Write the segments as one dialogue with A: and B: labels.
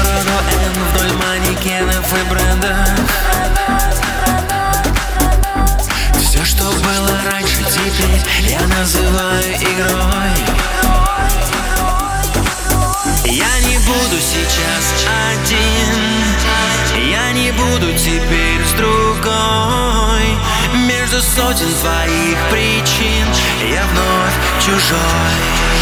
A: городу Н, вдоль манекенов и брендов. Все, что было раньше, теперь я называю игрой. Я не буду сейчас один, я не буду теперь с другой. Между сотен твоих причин я вновь чужой.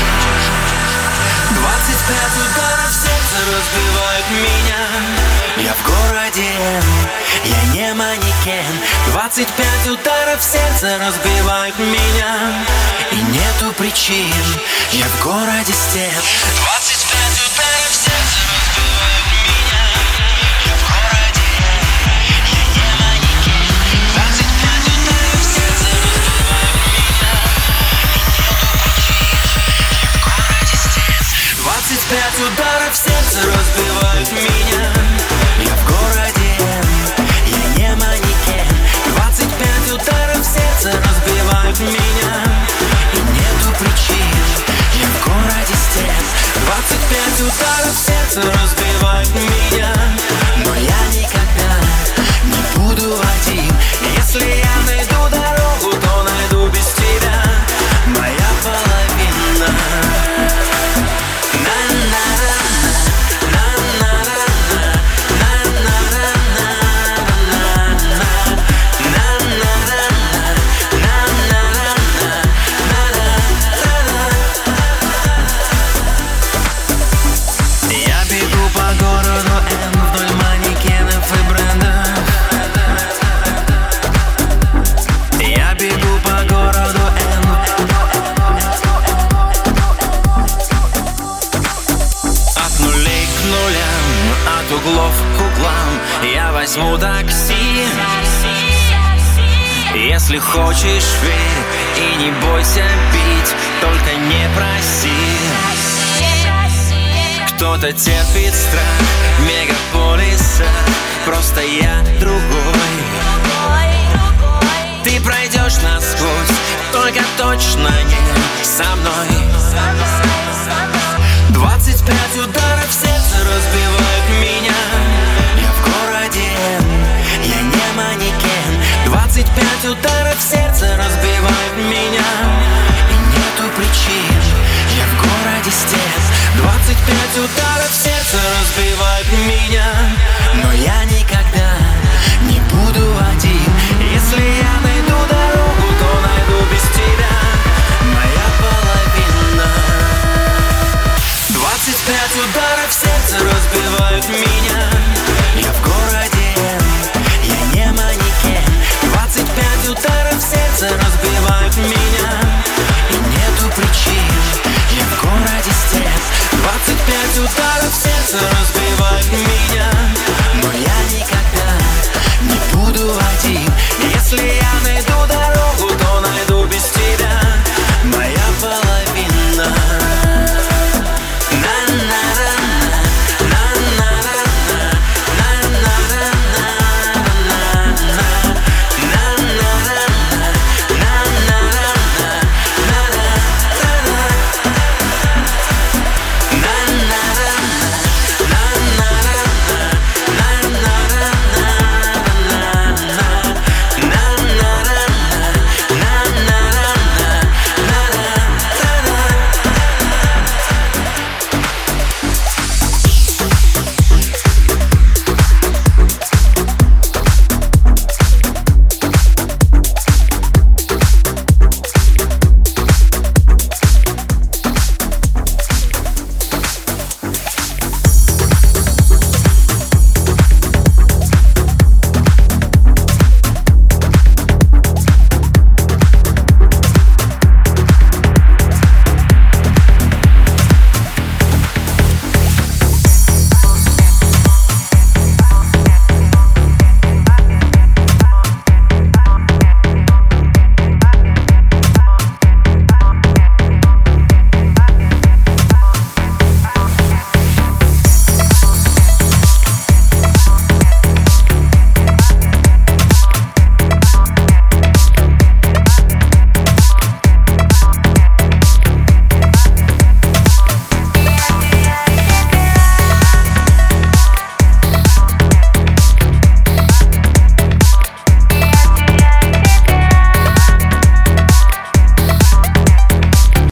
A: 25 ударов в сердце разбивают меня. Я в городе, я не манекен. 25 ударов в сердце разбивают меня. И нету причин, я в городе стен. 25 ударов в сердце разбивают меня. Я в городе, я не манекен. 25 ударов в сердце разбивают меня. И нету причин, я в городе стен. 25 ударов в сердце разбивают меня. Я в городе, я не манекен. 25 ударов в сердце разбивают меня. И нету причин, я в городе стен. 25 ударов в сердце разбивают меня. Но я никогда не буду один. Если я найду дорогу, то найду без тебя. Моя половина. От углов к углам я возьму такси. Если хочешь, верь и не бойся бить, только не проси. Кто-то терпит страх мегаполиса, просто я